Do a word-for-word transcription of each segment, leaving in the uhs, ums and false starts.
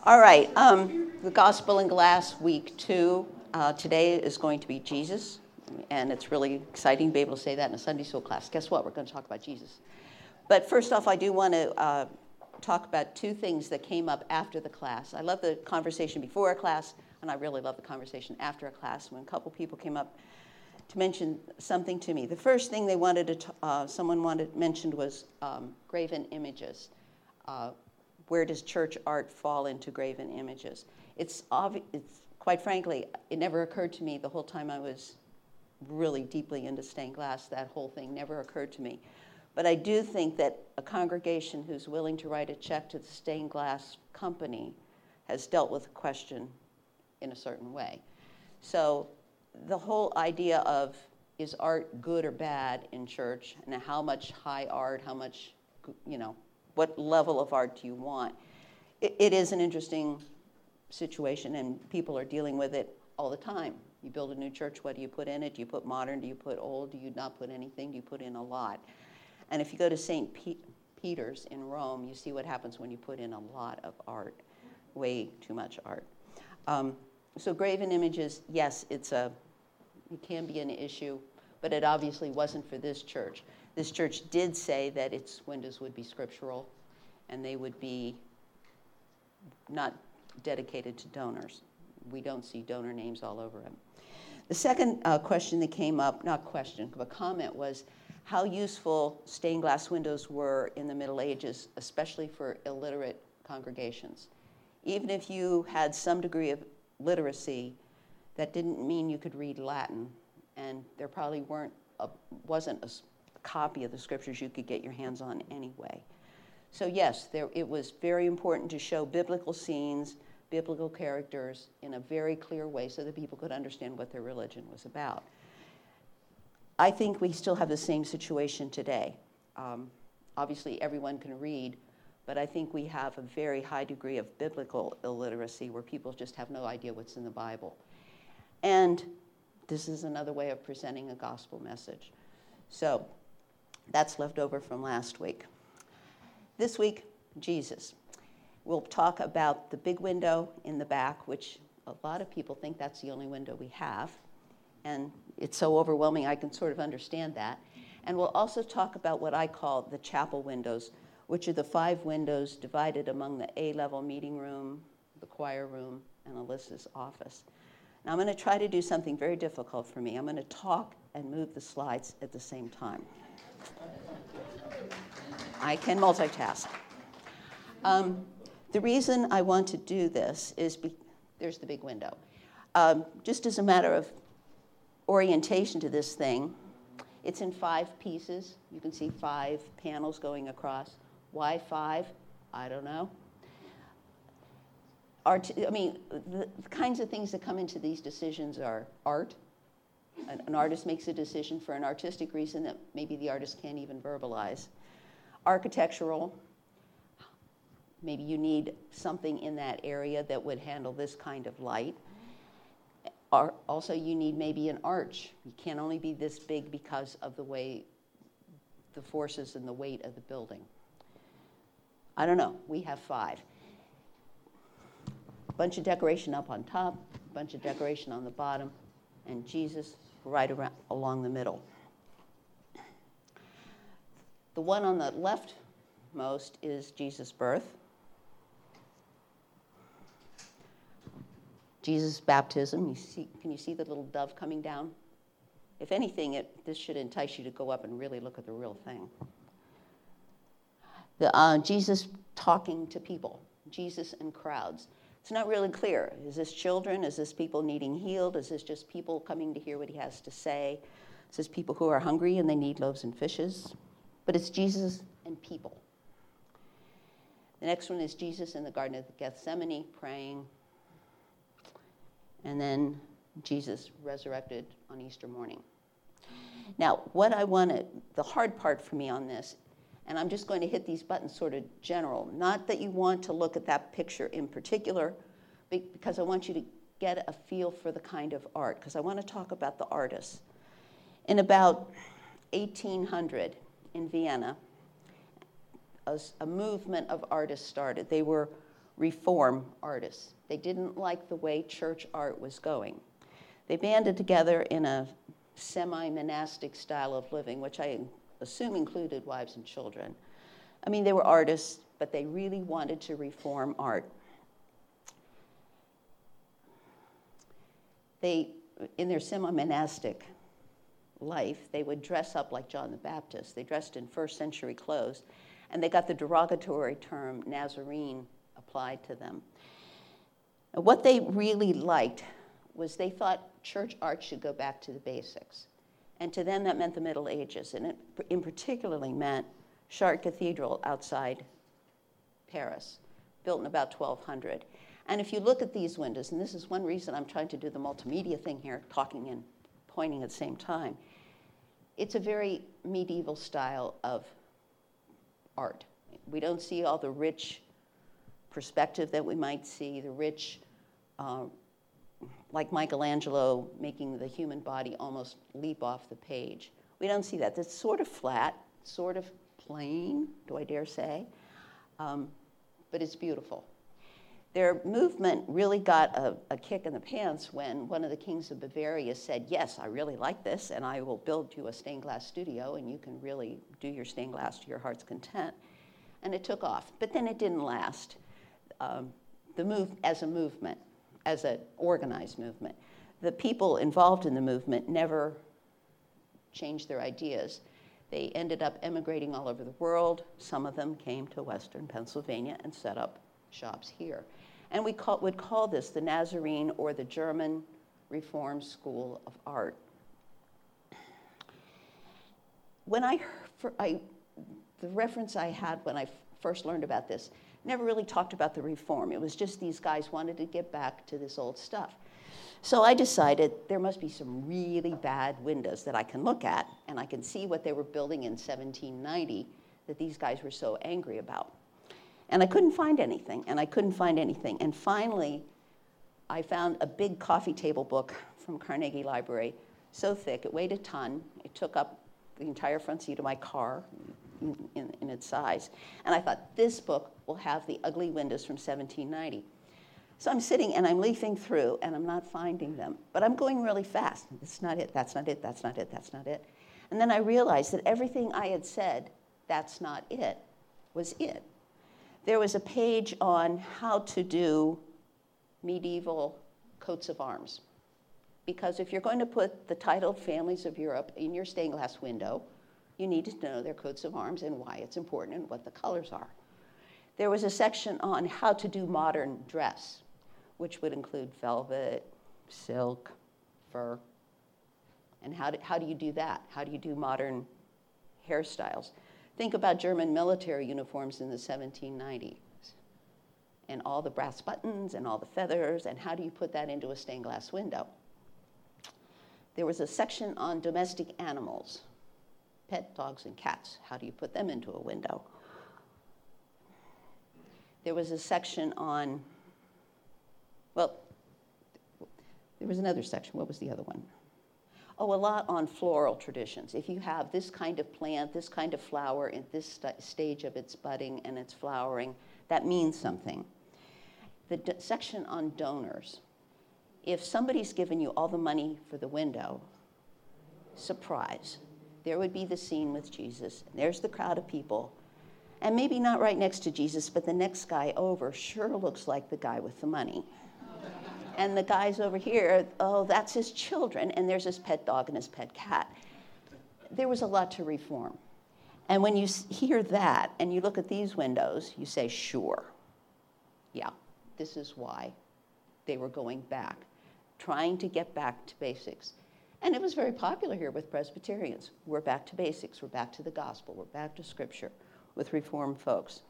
All right, um, the Gospel in Glass, week two. Uh, today is going to be Jesus, and it's really exciting to be able to say that in a Sunday school class. Guess what? We're going to talk about Jesus. But first off, I do want to uh, talk about two things that came up after the class. I love the conversation before a class, and I really love the conversation after a class when a couple people came up to mention something to me. The first thing they wanted to, t- uh, someone wanted mentioned was um, graven images. Uh, where does church art fall into graven images? It's, obvi- it's quite frankly, it never occurred to me the whole time I was really deeply into stained glass. That whole thing never occurred to me. But I do think that a congregation who's willing to write a check to the stained glass company has dealt with the question in a certain way. So the whole idea of is art good or bad in church, and how much high art, how much, you know, what level of art do you want? It, it is an interesting situation, and people are dealing with it all the time. You build a new church, what do you put in it? Do you put modern? Do you put old? Do you not put anything? Do you put in a lot? And if you go to Saint Pe- Peter's in Rome, you see what happens when you put in a lot of art, way too much art. Um, so graven images, yes, it's a, it can be an issue, but it obviously wasn't for this church. This church did say that its windows would be scriptural, and they would be not dedicated to donors. We don't see donor names all over them. The second uh, question that came up, not question, but comment, was how useful stained glass windows were in the Middle Ages, especially for illiterate congregations. Even if you had some degree of literacy, that didn't mean you could read Latin, and there probably weren't a, wasn't a copy of the scriptures you could get your hands on anyway. So yes, there, it was very important to show biblical scenes, biblical characters in a very clear way so that people could understand what their religion was about. I think we still have the same situation today. Um, obviously, everyone can read, but I think we have a very high degree of biblical illiteracy where people just have no idea what's in the Bible. And this is another way of presenting a gospel message. So that's left over from last week. This week, Jesus. We'll talk about the big window in the back, which a lot of people think that's the only window we have. And it's so overwhelming, I can sort of understand that. And we'll also talk about what I call the chapel windows, which are the five windows divided among the A-level meeting room, the choir room, and Alyssa's office. Now I'm going to try to do something very difficult for me. I'm going to talk and move the slides at the same time. I can multitask. Um, the reason I want to do this is, be, there's the big window. Um, just as a matter of orientation to this thing, it's in five pieces. You can see five panels going across. Why five? I don't know. Art, I mean, the, the kinds of things that come into these decisions are art. An, an artist makes a decision for an artistic reason that maybe the artist can't even verbalize. Architectural, maybe you need something in that area that would handle this kind of light. Ar- also, you need maybe an arch. You can't only be this big because of the way the forces and the weight of the building. I don't know, we have five. Bunch of decoration up on top, bunch of decoration on the bottom, and Jesus right around along the middle. The one on the leftmost is Jesus' birth. Jesus' baptism. You see, can you see the little dove coming down? If anything, it, this should entice you to go up and really look at the real thing. The, uh, Jesus talking to people, Jesus and crowds. It's not really clear. Is this children? Is this people needing healed? Is this just people coming to hear what he has to say? Is this people who are hungry and they need loaves and fishes? But it's Jesus and people. The next one is Jesus in the Garden of Gethsemane praying. And then Jesus resurrected on Easter morning. Now, what I want to, the hard part for me on this, and I'm just going to hit these buttons sort of general, not that you want to look at that picture in particular, because I want you to get a feel for the kind of art, because I want to talk about the artists. In about eighteen hundred in Vienna, a, a movement of artists started. They were reform artists. They didn't like the way church art was going. They banded together in a semi-monastic style of living, which I assume included wives and children. I mean, they were artists, but they really wanted to reform art. They, in their semi-monastic life, they would dress up like John the Baptist. They dressed in first century clothes, and they got the derogatory term Nazarene applied to them. Now, what they really liked was they thought church art should go back to the basics. And to them, that meant the Middle Ages, and it in particularly meant Chartres Cathedral outside Paris, built in about twelve hundred. And if you look at these windows, and this is one reason I'm trying to do the multimedia thing here, talking and pointing at the same time, it's a very medieval style of art. We don't see all the rich perspective that we might see, the rich, uh, like Michelangelo making the human body almost leap off the page. We don't see that. It's sort of flat, sort of plain, do I dare say, um, but it's beautiful. Their movement really got a, a kick in the pants when one of the kings of Bavaria said, yes, I really like this, and I will build you a stained glass studio, and you can really do your stained glass to your heart's content. And it took off, but then it didn't last. Um, the move as a movement, as an organized movement. The people involved in the movement never changed their ideas. They ended up emigrating all over the world. Some of them came to Western Pennsylvania and set up shops here. And we call, would call this the Nazarene or the German Reform School of Art. When I, for, I the reference I had when I first learned about this never really talked about the reform. It was just these guys wanted to get back to this old stuff. So I decided there must be some really bad windows that I can look at, and I can see what they were building in seventeen ninety that these guys were so angry about. And I couldn't find anything, and I couldn't find anything. And finally, I found a big coffee table book from Carnegie Library, so thick, it weighed a ton. It took up the entire front seat of my car in, in, in its size. And I thought, this book will have the ugly windows from seventeen ninety. So I'm sitting and I'm leafing through, and I'm not finding them. But I'm going really fast. That's not it, that's not it, that's not it, that's not it. And then I realized that everything I had said, that's not it, was it. There was a page on how to do medieval coats of arms. Because if you're going to put the titled families of Europe in your stained glass window, you need to know their coats of arms and why it's important and what the colors are. There was a section on how to do modern dress, which would include velvet, silk, fur. And how do, how do you do that? How do you do modern hairstyles? Think about German military uniforms in the seventeen nineties and all the brass buttons and all the feathers, and how do you put that into a stained glass window? There was a section on domestic animals, pet dogs and cats. How do you put them into a window? There was a section on, well, there was another section. What was the other one? Oh, a lot on floral traditions. If you have this kind of plant, this kind of flower at this st- stage of its budding and its flowering, that means something. The d- section on donors. If somebody's given you all the money for the window, surprise, there would be the scene with Jesus. And there's the crowd of people. And maybe not right next to Jesus, but the next guy over sure looks like the guy with the money. And the guys over here, oh, that's his children, and there's his pet dog and his pet cat. There was a lot to reform. And when you hear that and you look at these windows, you say, sure, yeah, this is why they were going back, trying to get back to basics. And it was very popular here with Presbyterians. We're back to basics. We're back to the gospel. We're back to Scripture with Reformed folks.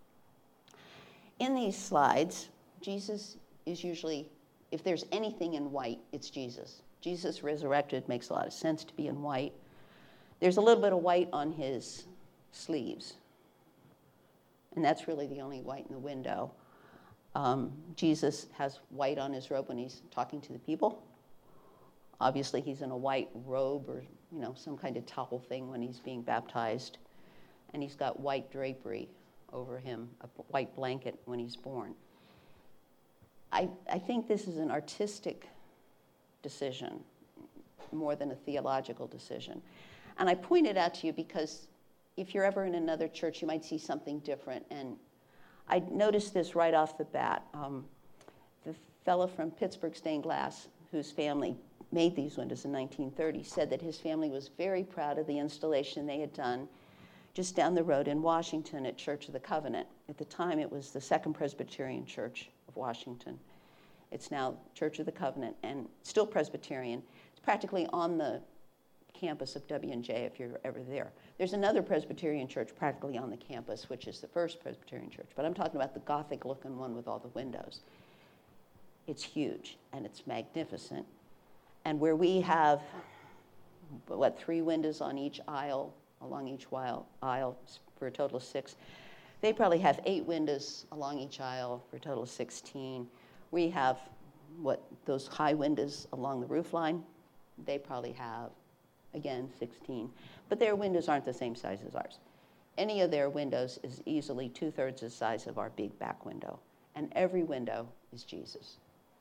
In these slides, Jesus is usually, if there's anything in white, it's Jesus. Jesus resurrected makes a lot of sense to be in white. There's a little bit of white on his sleeves, and that's really the only white in the window. Um, Jesus has white on his robe when he's talking to the people. Obviously, he's in a white robe or, you know, some kind of towel thing when he's being baptized. And he's got white drapery over him, a white blanket when he's born. I, I think this is an artistic decision more than a theological decision. And I point it out to you because if you're ever in another church, you might see something different. And I noticed this right off the bat. Um, the fellow from Pittsburgh Stained Glass, whose family made these windows in nineteen thirty, said that his family was very proud of the installation they had done just down the road in Washington at Church of the Covenant. At the time, it was the Second Presbyterian Church of Washington. It's now Church of the Covenant and still Presbyterian. It's practically on the campus of W and J if you're ever there. There's another Presbyterian church practically on the campus, which is the First Presbyterian Church, but I'm talking about the Gothic-looking one with all the windows. It's huge and it's magnificent. And where we have, what, three windows on each aisle, along each aisle, aisle for a total of six, they probably have eight windows along each aisle for a total of sixteen. We have, what, those high windows along the roof line, they probably have, again, sixteen. But their windows aren't the same size as ours. Any of their windows is easily two-thirds the size of our big back window. And every window is Jesus.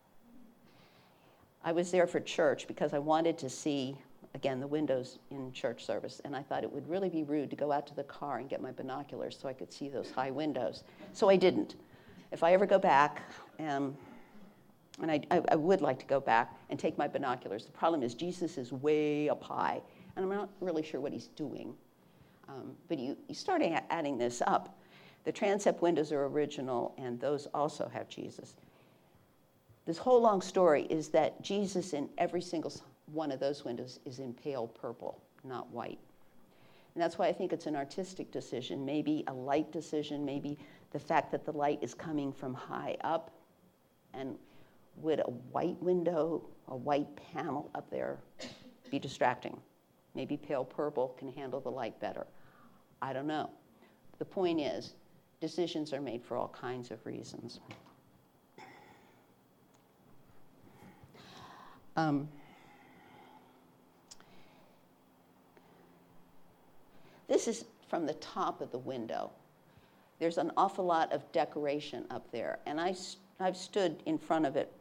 I was there for church because I wanted to see, again, the windows in church service. And I thought it would really be rude to go out to the car and get my binoculars so I could see those high windows. So I didn't. If I ever go back, um, and I, I, I would like to go back and take my binoculars. The problem is Jesus is way up high, and I'm not really sure what he's doing. Um, but you, you start a- adding this up. The transept windows are original, and those also have Jesus. This whole long story is that Jesus in every single one of those windows is in pale purple, not white. And that's why I think it's an artistic decision, maybe a light decision, maybe the fact that the light is coming from high up. And would a white window, a white panel up there be distracting? Maybe pale purple can handle the light better. I don't know. The point is, decisions are made for all kinds of reasons. Um, this is from the top of the window. There's an awful lot of decoration up there, and I, I've stood in front of it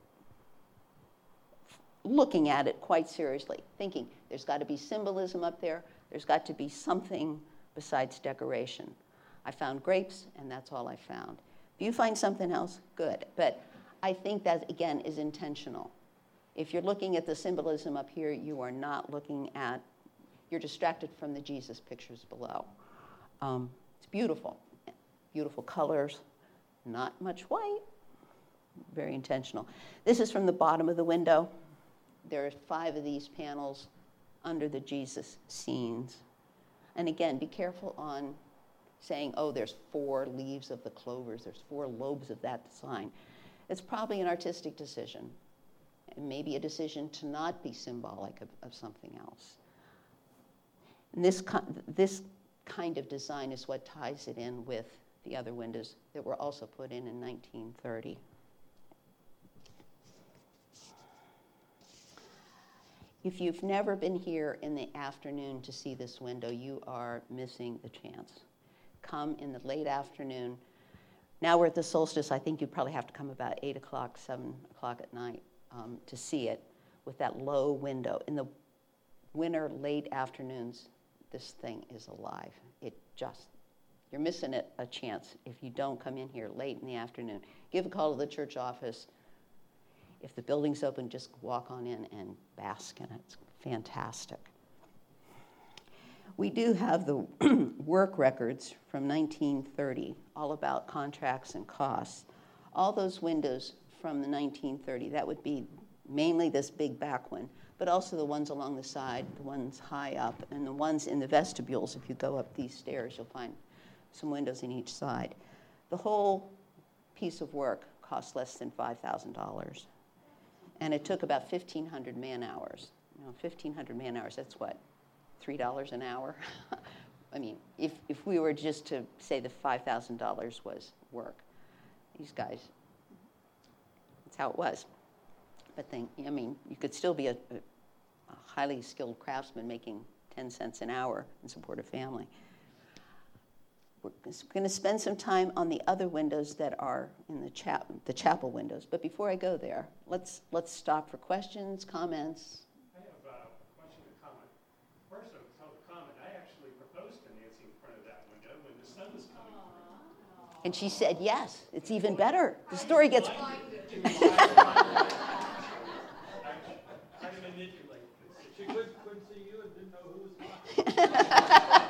looking at it quite seriously, thinking there's got to be symbolism up there, there's got to be something besides decoration. I found grapes, and that's all I found. If you find something else, good. But I think that, again, is intentional. If you're looking at the symbolism up here, you are not looking at, you're distracted from the Jesus pictures below. Um, it's beautiful. Beautiful colors, not much white, very intentional. This is from the bottom of the window. There are five of these panels under the Jesus scenes. And again, be careful on saying, oh, there's four leaves of the clovers, there's four lobes of that sign. It's probably an artistic decision, and maybe a decision to not be symbolic of, of something else. And this, this kind of design is what ties it in with the other windows that were also put in in nineteen thirty. If you've never been here in the afternoon to see this window, you are missing the chance. Come in the late afternoon. Now we're at the solstice. I think you'd probably have to come about eight o'clock, seven o'clock at night um, to see it with that low window. In the winter late afternoons, this thing is alive. It just, you're missing it a chance if you don't come in here late in the afternoon. Give a call to the church office. If the building's open, just walk on in and bask in it. It's fantastic. We do have the work records from nineteen thirty, all about contracts and costs. All those windows from the nineteen thirty, that would be mainly this big back one, but also the ones along the side, the ones high up, and the ones in the vestibules. If you go up these stairs, you'll find some windows in each side. The whole piece of work cost less than five thousand dollars. And it took about fifteen hundred man hours. You know, fifteen hundred man hours, that's what, three dollars an hour? I mean, if, if we were just to say the five thousand dollars was work, these guys, that's how it was. But think, I mean, you could still be a, a highly skilled craftsman making ten cents an hour and support a family. we're going to spend some time on the other windows that are in the, cha- the chapel windows. But before I go there, let's, let's stop for questions, comments. I have a question and comment. First, I'll tell the comment. I actually proposed to Nancy in front of that window when the sun was coming through. And she said, yes, it's even better. The story gets... Try to manipulate this. She couldn't, couldn't see you and didn't know who was talking.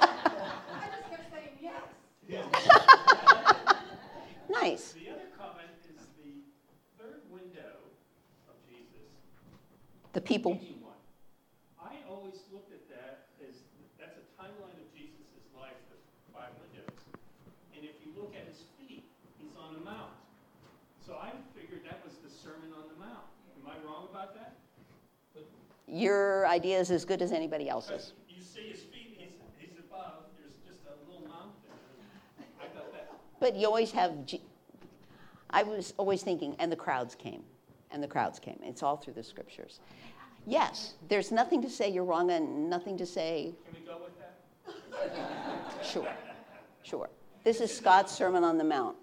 Nice. The other comment is the third window of Jesus. The people. One. I always looked at that as that's a timeline of Jesus' life, the five windows. And if you look at his feet, he's on a mount. So I figured that was the Sermon on the Mount. Am I wrong about that? Your idea is as good as anybody else's. You see his feet, he's, he's above. There's just a little mount there. I thought that. But you always have, G- I was always thinking, and the crowds came, and the crowds came. It's all through the scriptures. Yes, there's nothing to say you're wrong and nothing to say. Can we go with that? Sure, sure. This is Scott's Sermon on the Mount.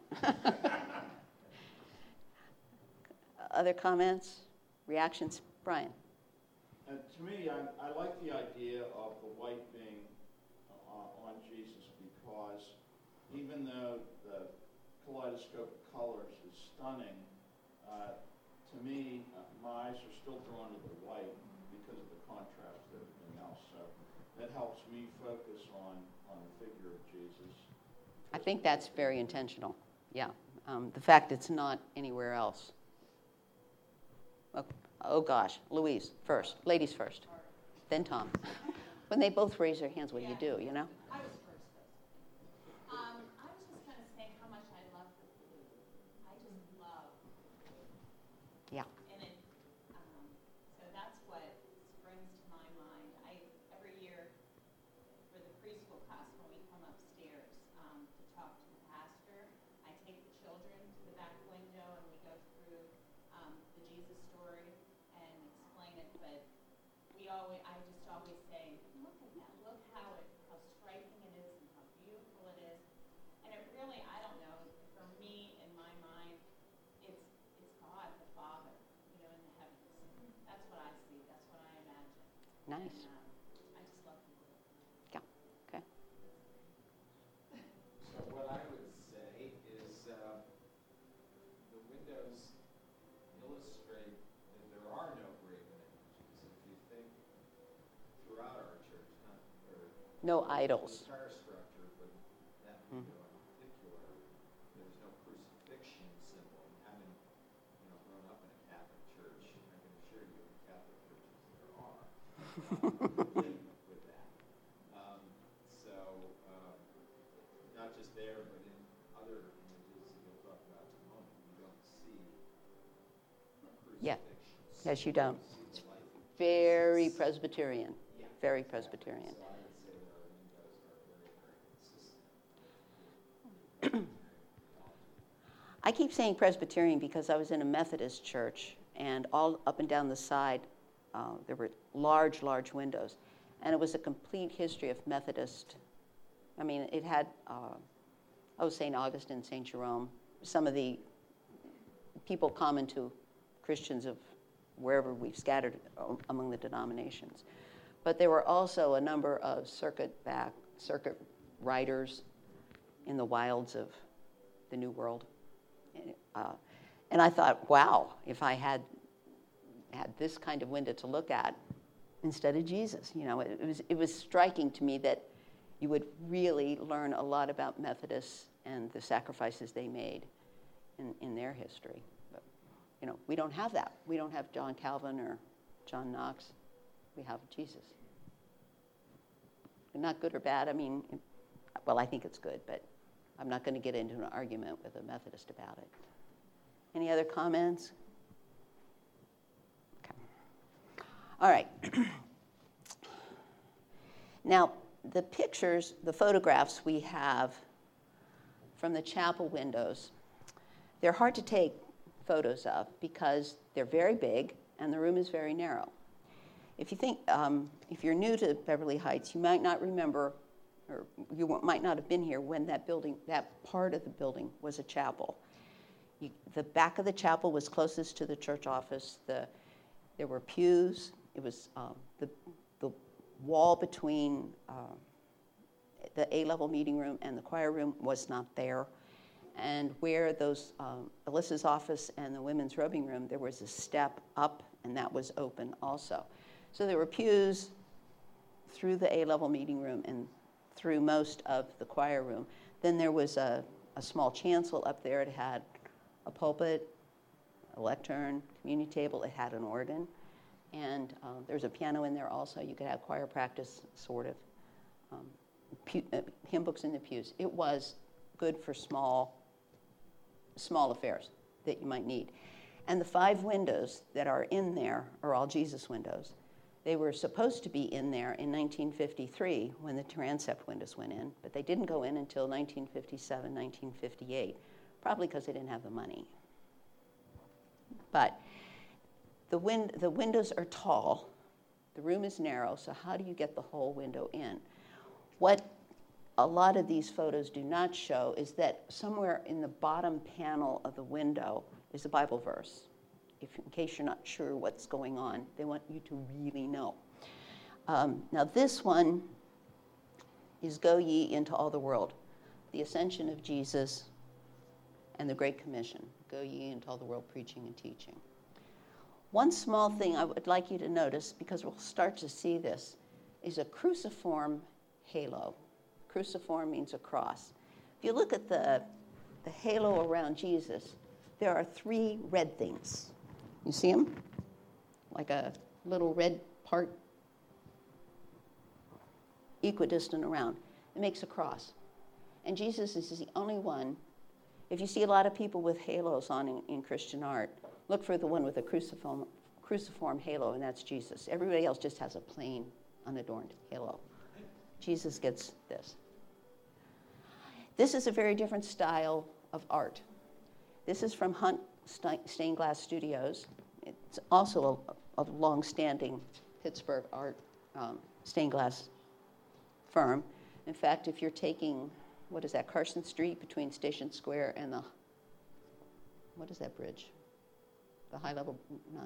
Other comments, reactions? Brian? And to me, I, I like the idea of the white being uh, on Jesus because even though the kaleidoscope of colors is stunning, uh, to me, uh, my eyes are still drawn to the white because of the contrast to everything else. So that helps me focus on, on the figure of Jesus. I think that's very intentional, yeah. Um, the fact it's not anywhere else. Oh, oh gosh, Louise first, ladies first, then Tom. When they both raise their hands, what do you do, you know? I was first, though. Um, I was just going to say how much I love the blue. I just love blue. Yeah. And it, um, so that's what springs to my mind. I every year for the preschool class, when we come upstairs um, to talk to the pastor, I take the children to the back window and we go through um, the Jesus story and explain it. But we always, I just always say, look at that. Look how it, how striking it is and how beautiful it is. And it really, I don't know, for me, in my mind, it's it's God the Father, you know, in the heavens. That's what I see. That's what I imagine. Nice. And, um, I just love the blue. Yeah, okay. So what I would say is uh, the windows illustrate that there are no graven images. If you think throughout our church, not or No the idols. entire structure, but that window in particular, there's no crucifixion symbol. And having you know grown up in a Catholic church, I can assure you, in Catholic churches there are. Um, with that. Um, so. Um, Not just there, but in other images that we'll talk about in a moment, you don't see a Yeah. crucifixion. Yes, you don't. You see It's the life of very Jesus. Presbyterian. Yeah. Very Presbyterian. So I would say that our windows are very, very consistent with Presbyterian theology. I keep saying Presbyterian because I was in a Methodist church, and all up and down the side, uh, there were large, large windows. And it was a complete history of Methodist. I mean, it had, uh, oh, Saint Augustine, Saint Jerome, some of the people common to Christians of wherever we've scattered among the denominations. But there were also a number of circuit back, circuit riders in the wilds of the New World. Uh, and I thought, wow, if I had had this kind of window to look at instead of Jesus, you know, it, it was it was striking to me that you would really learn a lot about Methodists and the sacrifices they made in, in their history. But, you know, we don't have that. We don't have John Calvin or John Knox. We have Jesus. Not good or bad. I mean, well, I think it's good, but I'm not going to get into an argument with a Methodist about it. Any other comments? Okay. All right. Now, the pictures, the photographs we have from the chapel windows, they're hard to take photos of because they're very big and the room is very narrow. If you think, um, if you're new to Beverly Heights, you might not remember or you wa- might not have been here when that building, that part of the building was a chapel. You, the back of the chapel was closest to the church office. The, there were pews. It was um, the, the wall between um, the A-level meeting room and the choir room was not there. And where those, um, Alyssa's office and the women's robing room, there was a step up, and that was open also. So there were pews through the A-level meeting room and through most of the choir room. Then there was a, a small chancel up there. It had a pulpit, a lectern, communion table. It had an organ. And uh, there's a piano in there also. You could have choir practice, sort of. Um, pew, uh, hymn books in the pews. It was good for small small affairs that you might need. And the five windows that are in there are all Jesus windows. They were supposed to be in there in nineteen fifty-three when the transept windows went in, but they didn't go in until nineteen fifty-seven, nineteen fifty-eight, probably because they didn't have the money. But the, win- the windows are tall, the room is narrow, so how do you get the whole window in? What a lot of these photos do not show is that somewhere in the bottom panel of the window is a Bible verse. If, in case you're not sure what's going on, they want you to really know. Um, now this one is Go Ye Into All the World, the ascension of Jesus and the Great Commission. Go ye into all the world preaching and teaching. One small thing I would like you to notice, because we'll start to see this, is a cruciform halo. Cruciform means a cross. If you look at the, the halo around Jesus, there are three red things. You see them? Like a little red part equidistant around. It makes a cross. And Jesus is the only one. If you see a lot of people with halos on in, in Christian art, look for the one with a cruciform, cruciform halo, and that's Jesus. Everybody else just has a plain, unadorned halo. Jesus gets this. This is a very different style of art. This is from Hunt Stained Glass Studios. It's also a, a long-standing Pittsburgh art um, stained glass firm. In fact, if you're taking, what is that, Carson Street between Station Square and the, what is that bridge? The high level, not,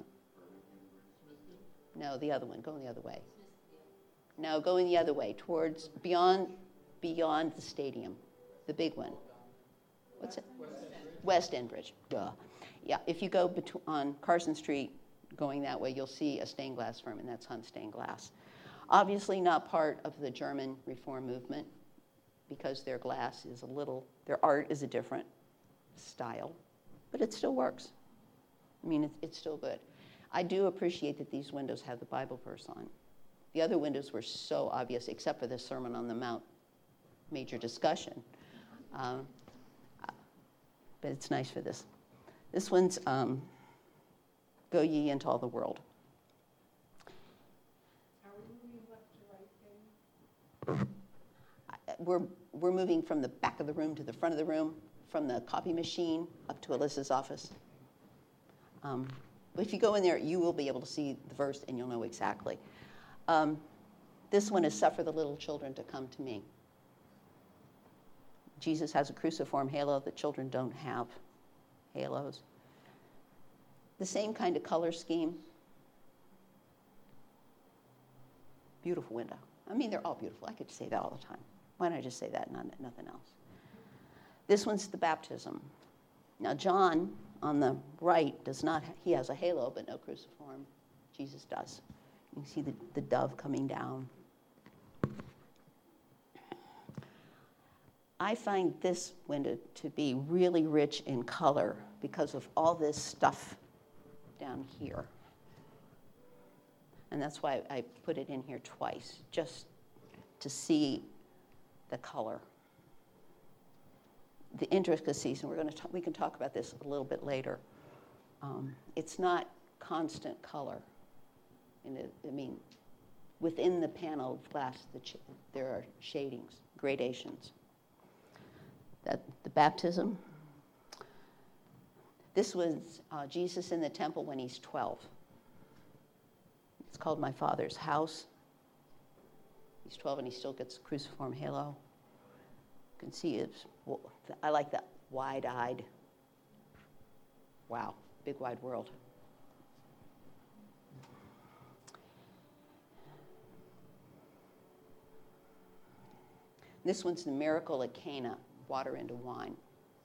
no, the other one, going the other way. No, going the other way, towards, beyond, beyond the stadium, the big one. What's it? West End Bridge. Duh. Yeah, if you go betw- on Carson Street going that way, you'll see a stained glass firm, and that's Hunt Stained Glass. Obviously not part of the German Reform movement, because their glass is a little, their art is a different style, but it still works. I mean, it, it's still good. I do appreciate that these windows have the Bible verse on. The other windows were so obvious, except for the Sermon on the Mount major discussion. Um, but it's nice for this. This one's um, Go Ye Into All the World. Are we moving left to right then? We're, we're moving from the back of the room to the front of the room, from the copy machine up to Alyssa's office. Um, but if you go in there, you will be able to see the verse, and you'll know exactly. Um, this one is Suffer the Little Children to Come to Me. Jesus has a cruciform halo that children don't have halos. The same kind of color scheme. Beautiful window. I mean, they're all beautiful. I could say that all the time. Why don't I just say that, not nothing else? This one's the baptism. Now, John, on the right, does not, ha- he has a halo, but no cruciform. Jesus does. You can see the, the dove coming down. I find this window to be really rich in color because of all this stuff down here. And that's why I put it in here twice, just to see the color. The intricacies, and we're going to talk, we can talk about this a little bit later. Um, it's not constant color. And it, I mean, within the panel of glass, the ch- there are shadings, gradations. That the baptism. This was uh, Jesus in the temple when he's twelve. It's called My Father's House. He's twelve and he still gets a cruciform halo. You can see it's, well, I like that wide-eyed. Wow, big wide world. This one's the miracle at Cana, water into wine.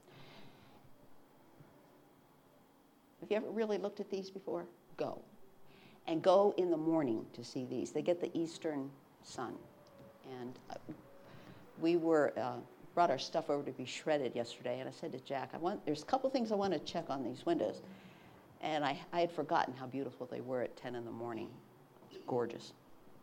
Have you ever really looked at these before? Go. And go in the morning to see these. They get the eastern sun. And uh, we were uh, brought our stuff over to be shredded yesterday, and I said to Jack, I want, there's a couple things I want to check on these windows. And I, I had forgotten how beautiful they were at ten in the morning. It's gorgeous.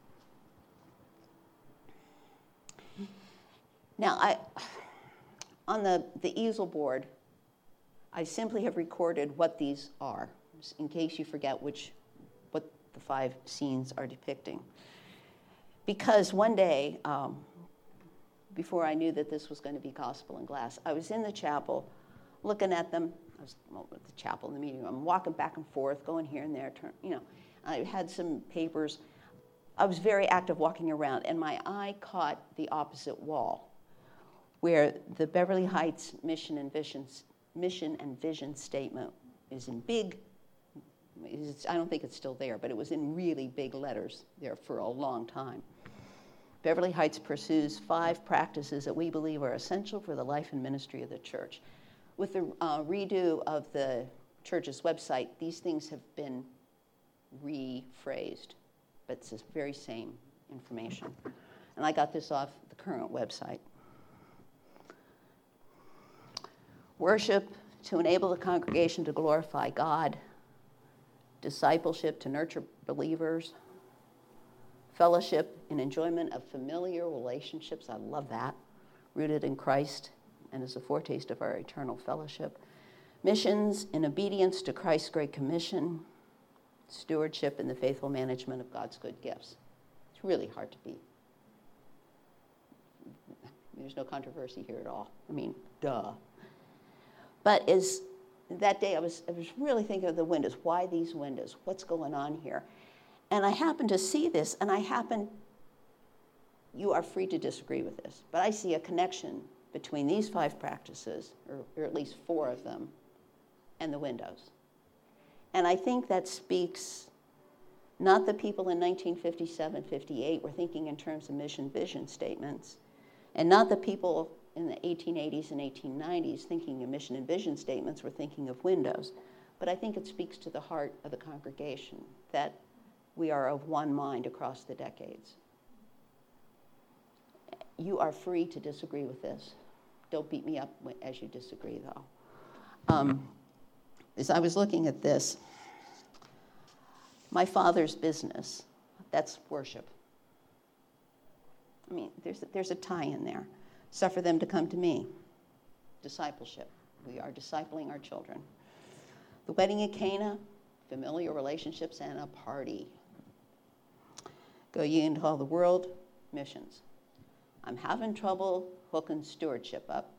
Now, I, on the, the easel board, I simply have recorded what these are, in case you forget which, what the five scenes are depicting. Because one day, um, before I knew that this was going to be Gospel in Glass, I was in the chapel looking at them. I was well, at the chapel in the meeting room, walking back and forth, going here and there, turn, you know. I had some papers. I was very active walking around, and my eye caught the opposite wall, where the Beverly Heights mission and vision, mission and vision statement is in big, it's, I don't think it's still there, but it was in really big letters there for a long time. Beverly Heights pursues five practices that we believe are essential for the life and ministry of the church. With the uh, redo of the church's website, these things have been rephrased, but it's the very same information. And I got this off the current website. Worship to enable the congregation to glorify God. Discipleship to nurture believers. Fellowship and enjoyment of familiar relationships. I love that. Rooted in Christ and as a foretaste of our eternal fellowship. Missions in obedience to Christ's Great Commission. Stewardship in the faithful management of God's good gifts. It's really hard to beat. There's no controversy here at all. I mean, duh. But as that day, I was, I was really thinking of the windows. Why these windows? What's going on here? And I happened to see this, and I happen, you are free to disagree with this, but I see a connection between these five practices, or, or at least four of them, and the windows. And I think that speaks, not the people in nineteen fifty-seven, fifty-eight were thinking in terms of mission vision statements, and not the people in the eighteen eighties and eighteen nineties thinking of mission and vision statements were thinking of windows. But I think it speaks to the heart of the congregation that we are of one mind across the decades. You are free to disagree with this. Don't beat me up as you disagree, though. Um, as I was looking at this, my father's business, that's worship. I mean, there's a, there's a tie in there. Suffer them to come to me. Discipleship. We are discipling our children. The wedding at Cana, familiar relationships, and a party. Go ye into all the world, missions. I'm having trouble hooking stewardship up.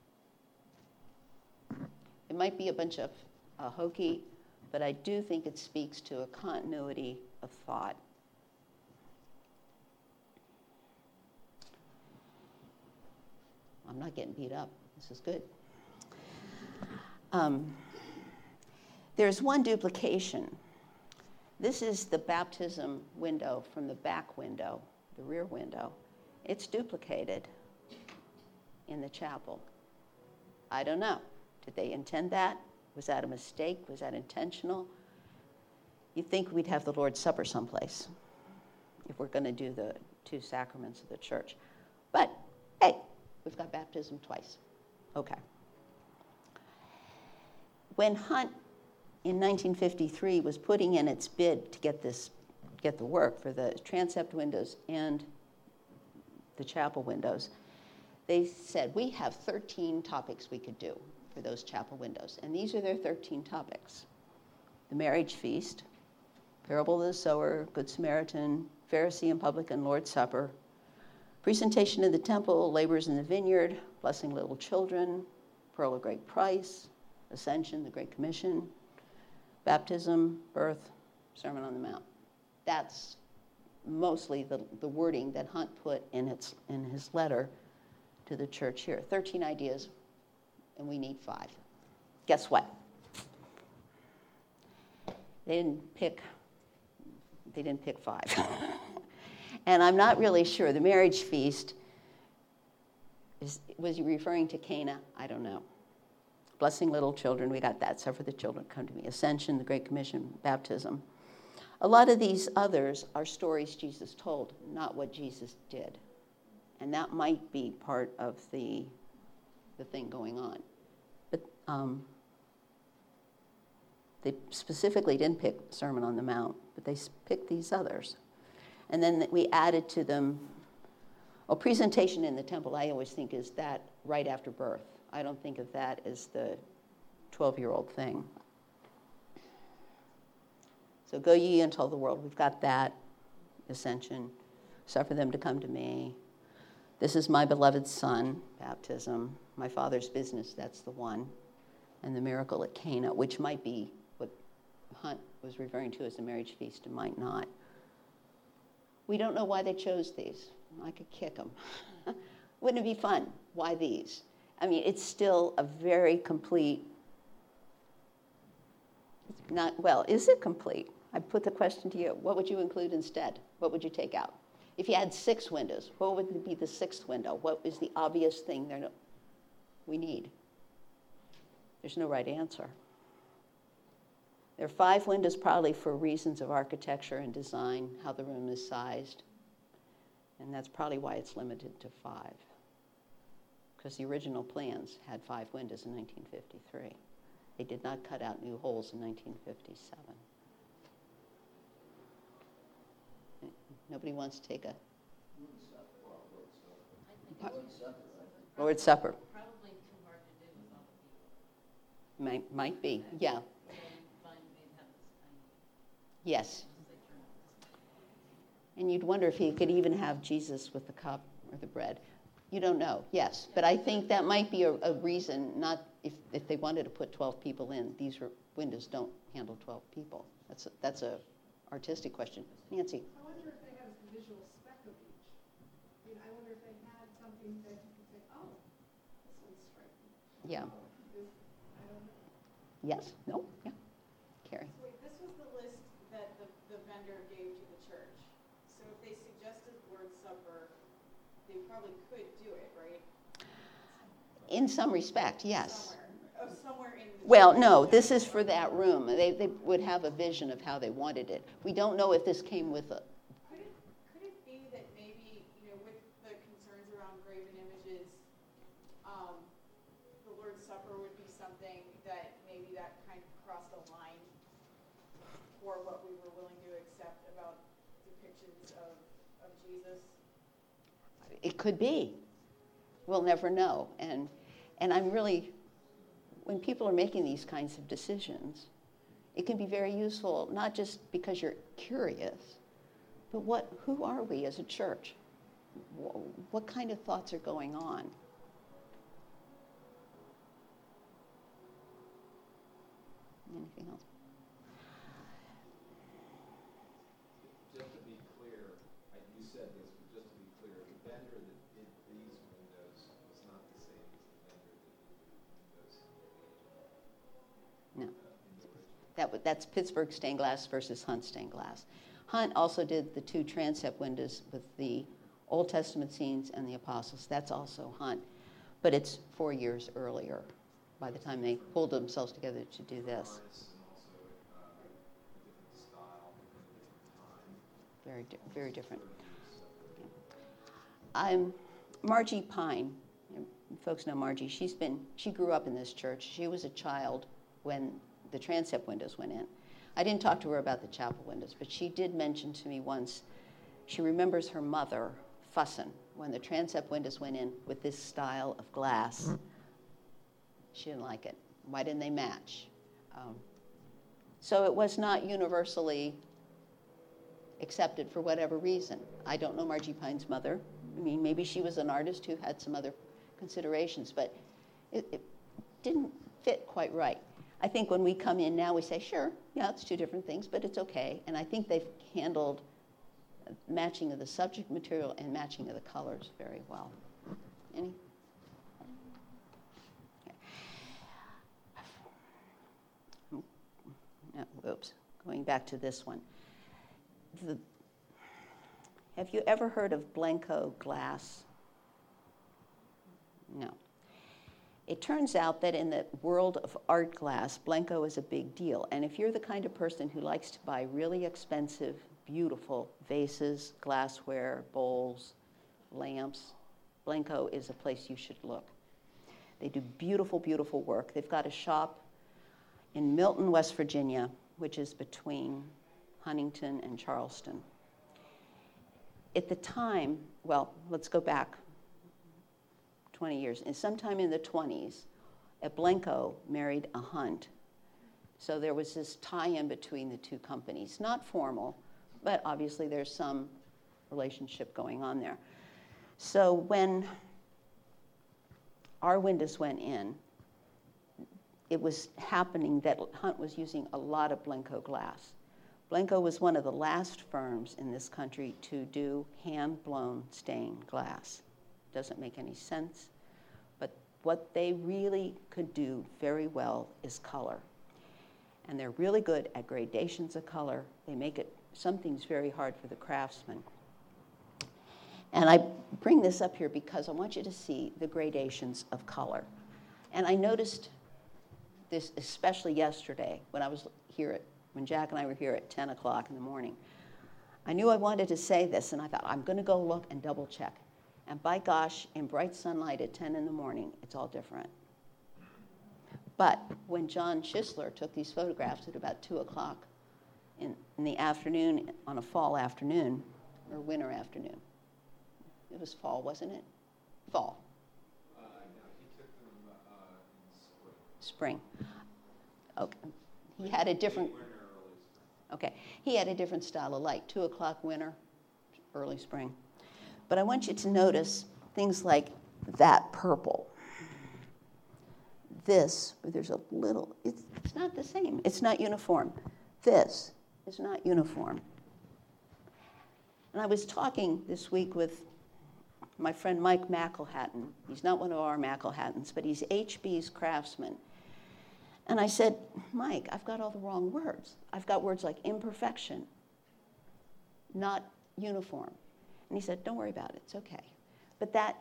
It might be a bunch of uh, hokey, but I do think it speaks to a continuity of thought. I'm not getting beat up. This is good. Um, there's one duplication. This is the baptism window from the back window, the rear window. It's duplicated in the chapel. I don't know. Did they intend that? Was that a mistake? Was that intentional? You'd think we'd have the Lord's Supper someplace if we're going to do the two sacraments of the church. But, hey, we've got baptism twice. Okay. When Hunt in nineteen fifty-three was putting in its bid to get this, get the work for the transept windows and the chapel windows, they said, we have thirteen topics we could do for those chapel windows. And these are their thirteen topics. The marriage feast, parable of the sower, Good Samaritan, Pharisee and publican, Lord's Supper, presentation in the temple, labors in the vineyard, blessing little children, pearl of great price, ascension, the Great Commission, baptism, birth, Sermon on the Mount. That's mostly the, the wording that Hunt put in, its, in his letter to the church here. thirteen ideas, and we need five. Guess what? They didn't pick, they didn't pick five. And I'm not really sure. The marriage feast, is, was he referring to Cana? I don't know. Blessing little children, we got that. Suffer the children come to me. Ascension, the Great Commission, baptism. A lot of these others are stories Jesus told, not what Jesus did. And that might be part of the, the thing going on. But um, they specifically didn't pick Sermon on the Mount, but they picked these others. And then we added to them, oh, presentation in the temple, I always think is that right after birth. I don't think of that as the twelve-year-old thing. So go ye and tell the world. We've got that. Ascension. Suffer them to come to me. This is my beloved son. Baptism. My Father's business. That's the one. And the miracle at Cana, which might be what Hunt was referring to as the marriage feast and might not. We don't know why they chose these. I could kick them. Wouldn't it be fun? Why these? I mean, it's still a very complete, not, well, is it complete? I put the question to you. What would you include instead? What would you take out? If you had six windows, what would be the sixth window? What is the obvious thing there no, we need? There's no right answer. There are five windows probably for reasons of architecture and design, how the room is sized. And that's probably why it's limited to five. Because the original plans had five windows in nineteen fifty-three. They did not cut out new holes in nineteen fifty-seven. Nobody wants to take a Lord's Supper. Probably too hard to do with all the people. Might, might be, yeah. Yes. And you'd wonder if he could even have Jesus with the cup or the bread. You don't know, yes. But I think that might be a, a reason, not if, if they wanted to put twelve people in, these are, windows don't handle twelve people. That's a, that's a artistic question. Nancy? I wonder if they had a visual spec of each. I mean, I wonder if they had something that you could say, oh, this one's striking. Yeah. Oh, this, I don't know. Yes? No? Yeah? Carrie? Wait, this was the list that the, the vendor gave to the church. So if they suggested Lord's Supper, they probably could do it, right? In some respect, yes. Somewhere. Oh, somewhere in the Well, church. no, this is for that room. They, they would have a vision of how they wanted it. We don't know if this came with a, Could it, could it be that maybe, you know, with the concerns around graven images, um, the Lord's Supper would be something that maybe that kind of crossed a line for what we were willing to accept about depictions of, of Jesus? it could be. We'll never know. And, and I'm really, when people are making these kinds of decisions, it can be very useful, not just because you're curious, but what, who are we as a church? What kind of thoughts are going on? Anything else? Just to be clear, I, you said this, but just to be clear, the vendor that did these windows was not the same as the vendor that did the windows No. uh, in the original. That, w- that's Pittsburgh stained glass versus Hunt stained glass. Hunt also did the two transept windows with the Old Testament scenes and the apostles. That's also Hunt. But it's four years earlier by the time they pulled themselves together to do this. Artists and also uh, a different style, a different time. Very, di- very different. I'm Margie Pine. You folks know Margie. She's been, she grew up in this church. She was a child when the transept windows went in. I didn't talk to her about the chapel windows, but she did mention to me once she remembers her mother fussing when the transept windows went in with this style of glass. She didn't like it. Why didn't they match? Um, so it was not universally accepted for whatever reason. I don't know Margie Pine's mother. I mean, maybe she was an artist who had some other considerations, but it, it didn't fit quite right. I think when we come in now, we say, sure, yeah, it's two different things, but it's okay. And I think they've handled matching of the subject material and matching of the colors very well. Any? Okay. No, whoops. Going back to this one. The, have you ever heard of Blenko glass? No. It turns out that in the world of art glass, Blenko is a big deal. And if you're the kind of person who likes to buy really expensive, beautiful vases, glassware, bowls, lamps, Blenko is a place you should look. They do beautiful, beautiful work. They've got a shop in Milton, West Virginia, which is between Huntington and Charleston. At the time, well, let's go back twenty years, and sometime in the twenties, a Blenko married a Hunt. So there was this tie-in between the two companies, not formal, but obviously there's some relationship going on there. So when our windows went in, it was happening that Hunt was using a lot of Blenko glass. Blenko was one of the last firms in this country to do hand-blown stained glass. Doesn't make any sense, but what they really could do very well is color. And they're really good at gradations of color. They make it, some things very hard for the craftsman. And I bring this up here because I want you to see the gradations of color. And I noticed this especially yesterday when I was here at, when Jack and I were here at ten o'clock in the morning. I knew I wanted to say this, and I thought, I'm gonna go look and double check. And by gosh, in bright sunlight at ten in the morning, it's all different. But when John Schisler took these photographs at about two o'clock in, in the afternoon, on a fall afternoon, or winter afternoon, it was fall, wasn't it? Fall. Uh, no, he took them uh, in spring. Spring. Okay. He had a different, Late winter, early spring. okay. He had a different style of light, two o'clock winter, early spring. But I want you to notice things like that purple. This, there's a little, it's, it's not the same. It's not uniform. This is not uniform. And I was talking this week with my friend Mike McElhatton. He's not one of our McElhattons, but he's H B's craftsman. And I said, Mike, I've got all the wrong words. I've got words like imperfection, not uniform. And he said, don't worry about it, it's okay. But that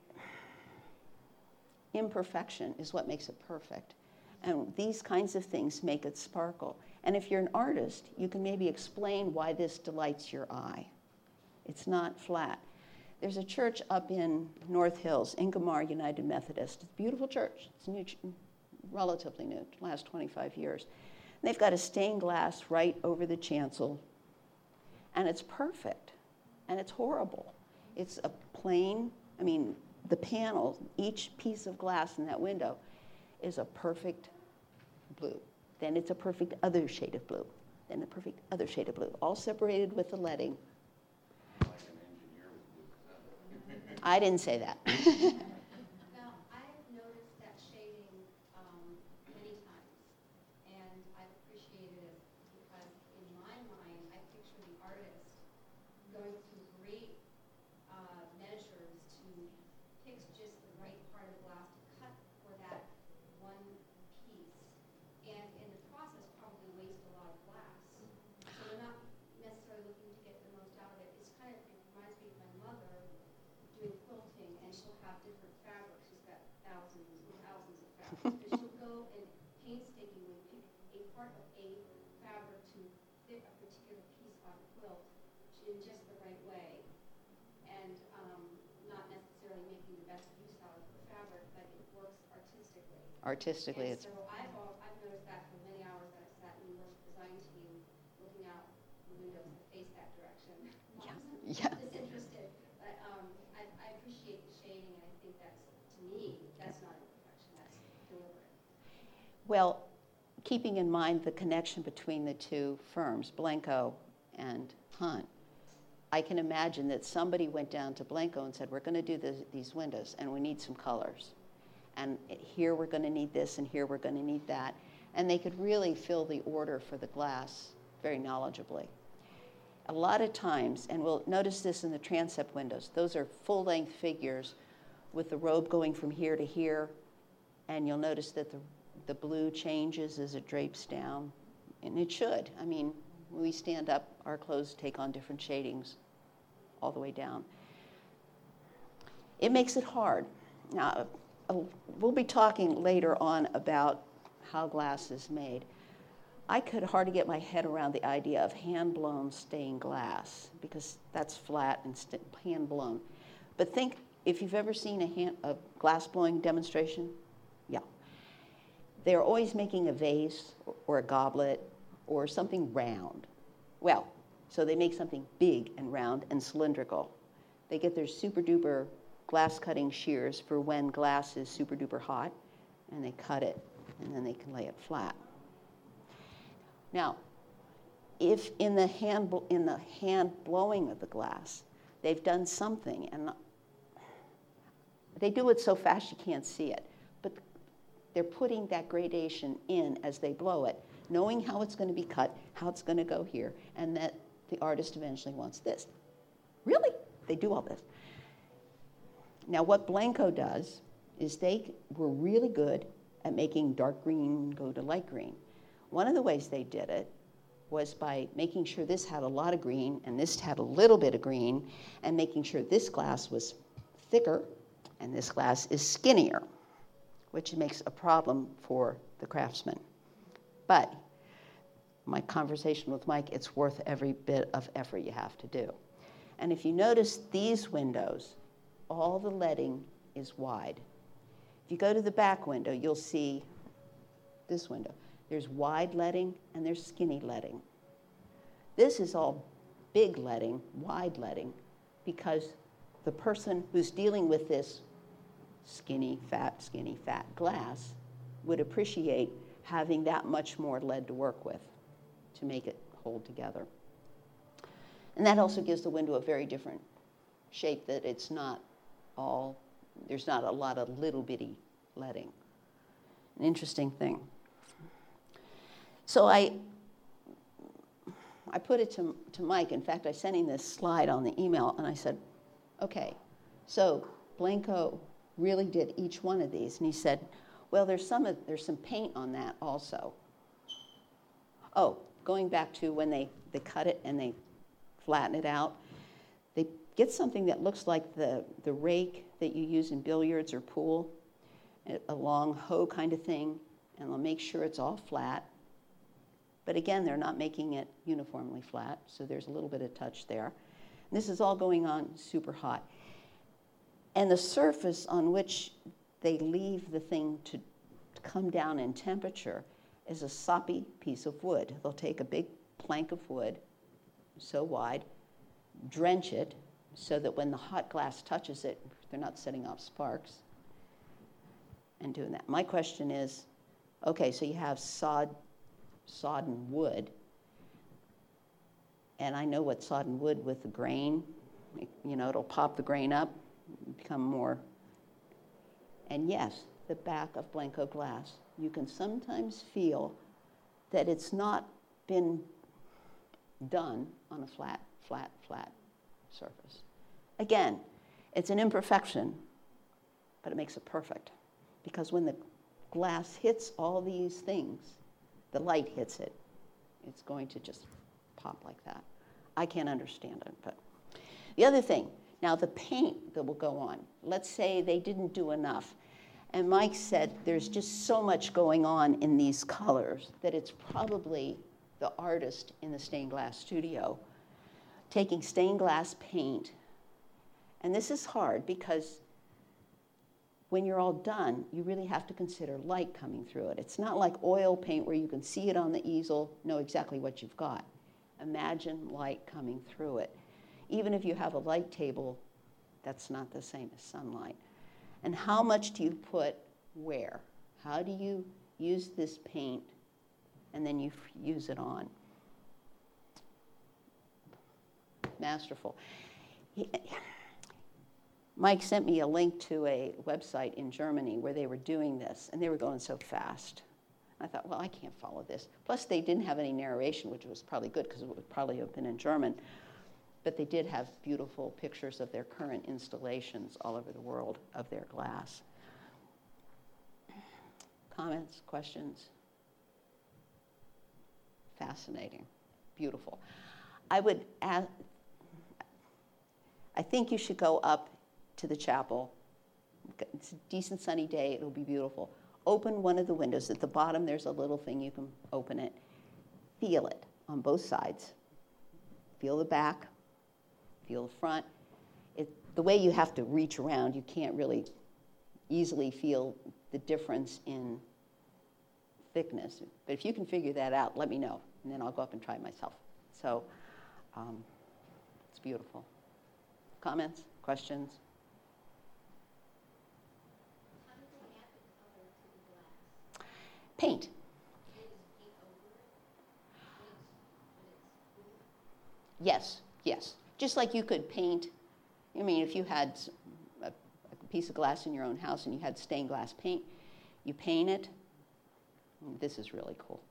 imperfection is what makes it perfect. And these kinds of things make it sparkle. And if you're an artist, you can maybe explain why this delights your eye. It's not flat. There's a church up in North Hills, Ingomar United Methodist. It's a beautiful church. It's new, relatively new, last twenty-five years. And they've got a stained glass right over the chancel, and it's perfect, and it's horrible. It's a plain, I mean, the panel, each piece of glass in that window is a perfect blue. Then it's a perfect other shade of blue. Then a perfect other shade of blue, all separated with the leading. I didn't say that. Now, I've noticed that shading um, many times, and I've appreciated it because in my mind, I picture the artist going through great uh, measures to pick just the right part of the glass to cut for that one piece, and in the process probably waste a lot of glass. So they're not necessarily looking to get the most out of it. It's kind of, it reminds me of my mother doing quilting, and she'll have different fabrics. She's got thousands and thousands of fabrics. But she'll go and painstakingly pick a part of a fabric to fit a particular piece on a quilt in just the right way, and um, not necessarily making the best use out of the fabric, but it works artistically. Artistically, And it's, so I've, al- I've noticed that for many hours that I've sat in the design team, looking out the windows that face that direction. Yeah. I'm Yeah. disinterested, but um, I, I appreciate the shading, and I think that's, to me, that's not imperfection, that's deliberate. well, keeping in mind the connection between the two firms, Blenko and Hunt, I can imagine that somebody went down to Blenko and said, we're going to do this, these windows, and we need some colors. And here we're going to need this, and here we're going to need that. And they could really fill the order for the glass very knowledgeably. a lot of times, and we'll notice this in the transept windows, those are full-length figures with the robe going from here to here, and you'll notice that the, the blue changes as it drapes down, and it should. I mean, when we stand up, our clothes take on different shadings all the way down. It makes it hard. Now, uh, we'll be talking later on about how glass is made. I could hardly get my head around the idea of hand-blown stained glass because that's flat and st- hand-blown. But think, if you've ever seen a, hand, a glass-blowing demonstration, yeah. They're always making a vase or, or a goblet or something round. Well, so they make something big and round and cylindrical. They get their super-duper glass-cutting shears for when glass is super-duper hot, and they cut it, and then they can lay it flat. Now, if in the hand in the hand blowing of the glass, they've done something, and they do it so fast you can't see it, but they're putting that gradation in as they blow it, knowing how it's going to be cut, how it's going to go here, and that the artist eventually wants this. Really? They do all this. Now, what Blenko does is they were really good at making dark green go to light green. One of the ways they did it was by making sure this had a lot of green and this had a little bit of green, and making sure this glass was thicker and this glass is skinnier, which makes a problem for the craftsman. But my conversation with Mike, it's worth every bit of effort you have to do. And if you notice these windows, all the leading is wide. If you go to the back window, you'll see this window. There's wide leading and there's skinny leading. This is all big leading, wide leading, because the person who's dealing with this skinny, fat, skinny, fat glass would appreciate having that much more lead to work with to make it hold together. And that also gives the window a very different shape, that it's not all, there's not a lot of little bitty leading. An interesting thing. So I, I put it to, to Mike. In fact, I sent him this slide on the email, and I said, okay, so Blenko really did each one of these. And he said, well, there's some, there's some paint on that also. Oh, going back to when they, they cut it and they flatten it out, they get something that looks like the, the rake that you use in billiards or pool, a long hoe kind of thing, and they'll make sure it's all flat. But again, they're not making it uniformly flat, so there's a little bit of touch there. And this is all going on super hot. And the surface on which they leave the thing to, to come down in temperature is a soppy piece of wood. They'll take a big plank of wood, so wide, drench it so that when the hot glass touches it, they're not setting off sparks and doing that. My question is, okay, so you have sod, sodden wood, and I know what sodden wood with the grain, you know, it'll pop the grain up, become more. And yes, the back of Blenko glass, you can sometimes feel that it's not been done on a flat, flat, flat surface. Again, it's an imperfection, but it makes it perfect. Because when the glass hits all these things, the light hits it, it's going to just pop like that. I can't understand it, but. The other thing, now the paint that will go on, let's say they didn't do enough. And Mike said there's just so much going on in these colors that it's probably the artist in the stained glass studio taking stained glass paint. And this is hard because when you're all done, you really have to consider light coming through it. It's not like oil paint where you can see it on the easel, know exactly what you've got. Imagine light coming through it. Even if you have a light table, that's not the same as sunlight. And how much do you put where? How do you use this paint and then you f- use it on? Masterful. He, Mike sent me a link to a website in Germany where they were doing this, and they were going so fast. I thought, well, I can't follow this. Plus, they didn't have any narration, which was probably good because it would probably have been in German. But they did have beautiful pictures of their current installations all over the world of their glass. Comments, questions? Fascinating, beautiful. I would add, I think you should go up to the chapel. It's a decent sunny day, it'll be beautiful. Open one of the windows. At the bottom, there's a little thing you can open it. Feel it on both sides. Feel the back, feel the front. It, the way you have to reach around, you can't really easily feel the difference in thickness. But if you can figure that out, let me know, and then I'll go up and try it myself. So um, it's beautiful. Comments, questions? How do they add the color to the glass? Paint. They just paint over it when it's, when it's blue? Yes, yes. Just like you could paint, I mean, if you had s- a, a piece of glass in your own house and you had stained glass paint, you paint it. This is really cool.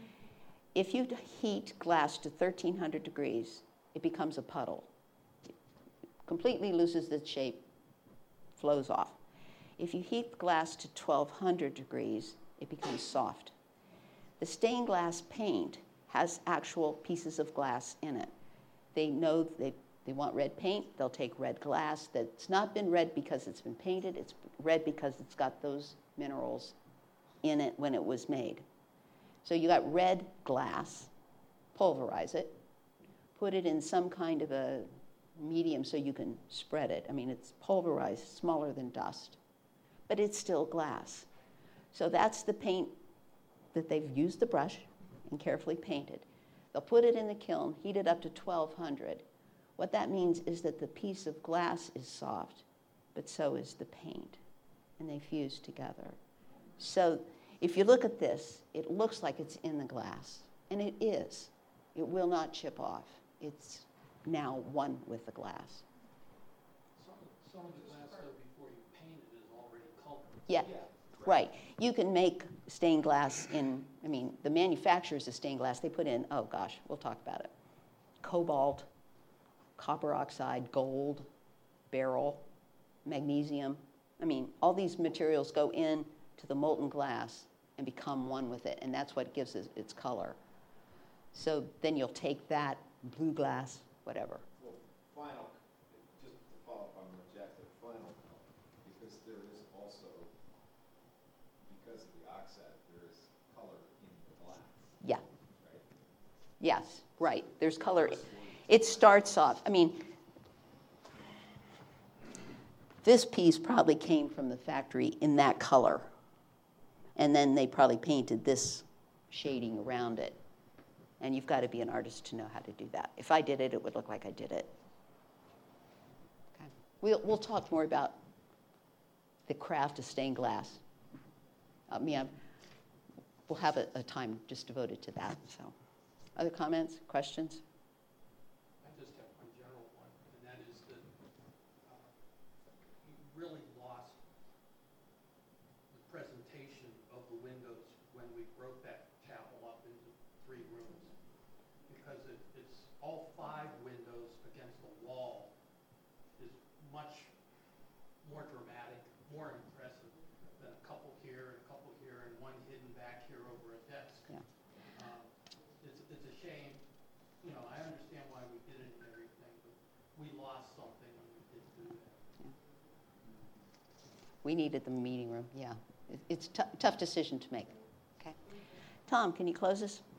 If you d- heat glass to thirteen hundred degrees, it becomes a puddle. It completely loses its shape, flows off. If you heat glass to twelve hundred degrees, it becomes soft. The stained glass paint has actual pieces of glass in it. They know they, they want red paint, they'll take red glass that's not been red because it's been painted, it's red because it's got those minerals in it when it was made. So you got red glass, pulverize it, put it in some kind of a medium so you can spread it. I mean, it's pulverized, smaller than dust, but it's still glass. So that's the paint that they've used the brush and carefully painted. They'll put it in the kiln, heat it up to twelve hundred. What that means is that the piece of glass is soft, but so is the paint, and they fuse together. So if you look at this, it looks like it's in the glass, and it is. It will not chip off. It's now one with the glass. Some, some of the glass, though, before you paint it, is already colored. Yeah, right. You can make stained glass in, I mean, the manufacturers of stained glass, they put in, oh gosh, we'll talk about it. Cobalt, copper oxide, gold, beryl, magnesium. I mean, all these materials go in to the molten glass and become one with it, and that's what gives it its color. So then you'll take that blue glass, whatever. Well, final, just to follow up on what Jack said, final, because there is also, because of the oxide, there is color in the glass, Yeah, right? yes, right. There's color. It starts off, I mean, this piece probably came from the factory in that color. And then they probably painted this shading around it. And you've got to be an artist to know how to do that. If I did it, it would look like I did it. Okay. We'll, we'll talk more about the craft of stained glass. I mean, I'm, we'll have a, a time just devoted to that. So, other comments, questions? I just have one general one, and that is that uh, you really lost the presentation of the windows when we broke that chapel up into three rooms. Because it, it's all five windows against the wall is much more dramatic, more impressive than a couple here, and a couple here, and one hidden back here over a desk. Yeah. Um, It's, it's a shame, you know, I understand why we did it and everything, but we lost something when we didn't do that. We needed the meeting room, yeah. It, it's a tough decision to make. Okay. Tom, can you close us?